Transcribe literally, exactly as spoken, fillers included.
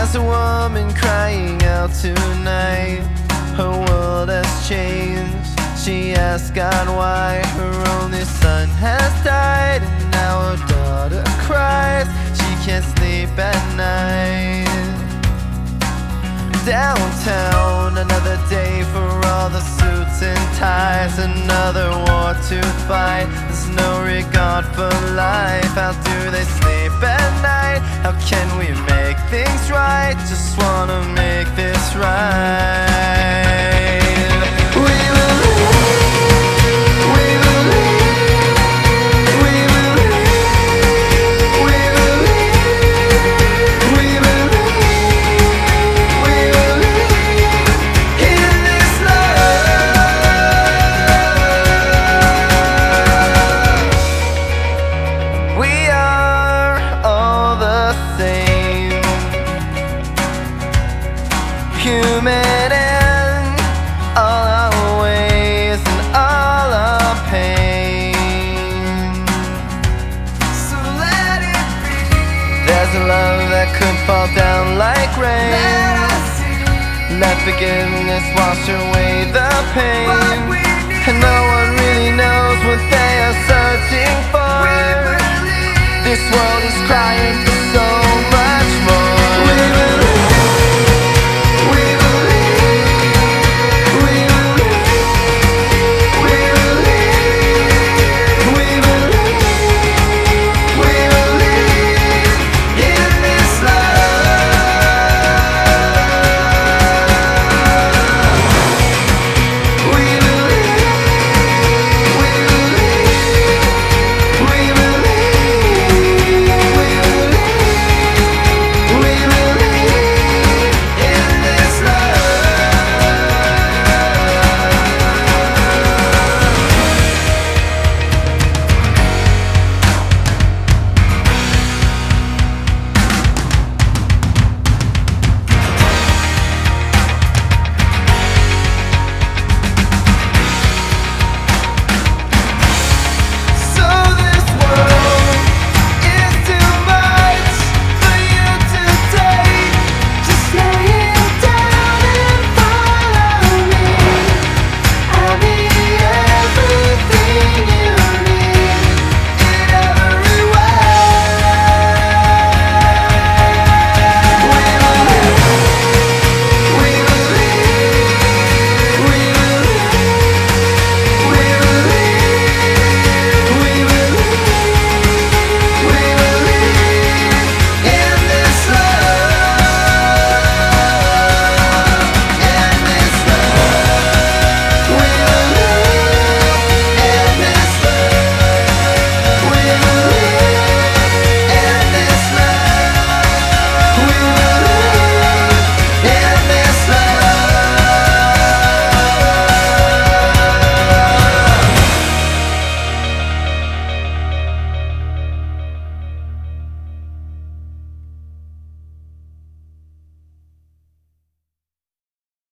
There's a woman crying out tonight. Her world has changed. She asks God why her only son has died, and now her daughter cries. She can't sleep at night. Downtown, another day for all the suits and ties. Another war to fight. There's no regard for life. How do they sleep at night? How can we make things right? Just wanna make this right. We will live, we will live, we will live, we will live, we will live, we will live in this love. We are all the same, human in all our ways and all our pain. So let it be. There's a love that could fall down like rain. Let us see. Let forgiveness wash away the pain. And no one really knows what they are searching for. This world is crying.